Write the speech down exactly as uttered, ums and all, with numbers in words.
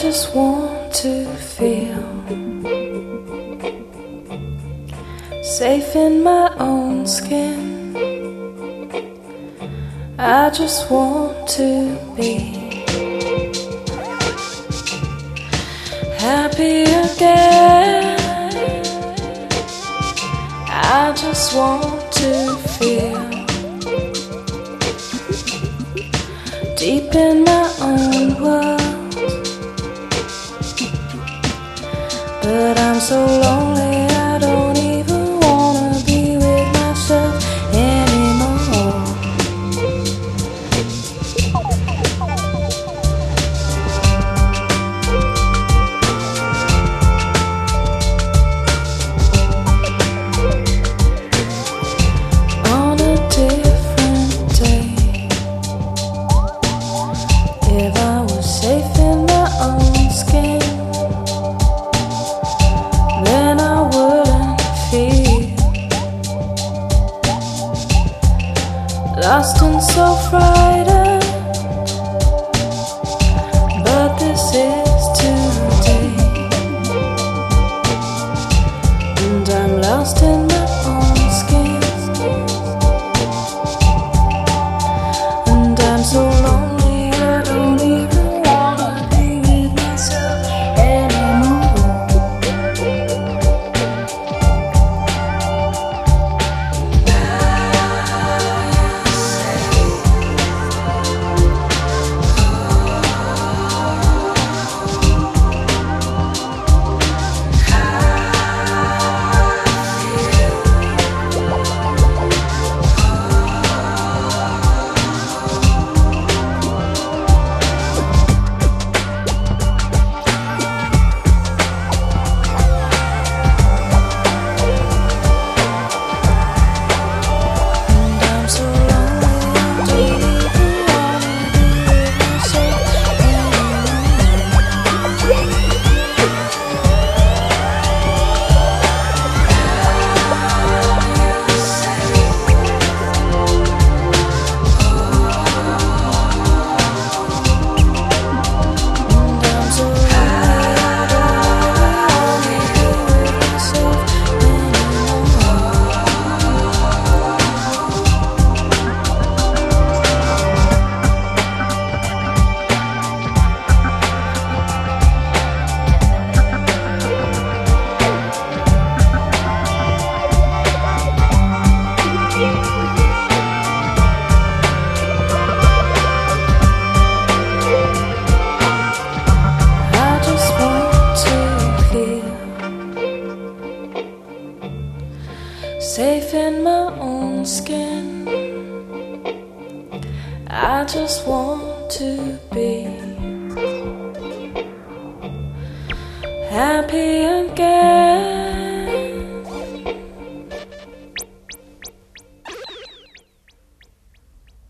just want to feel safe in my own skin. I just want to be happy again. I just want to feel deep in my own world. But I'm so lonely, I don't even wanna be with myself anymore. On a different day, if I was safe in my own skin, then I wouldn't feel lost and so frightened. But this is today, and I'm lost in my own skin, and I'm so lonely I don't even wanna be with myself anymore. Safe in my own skin, I just want to be happy again.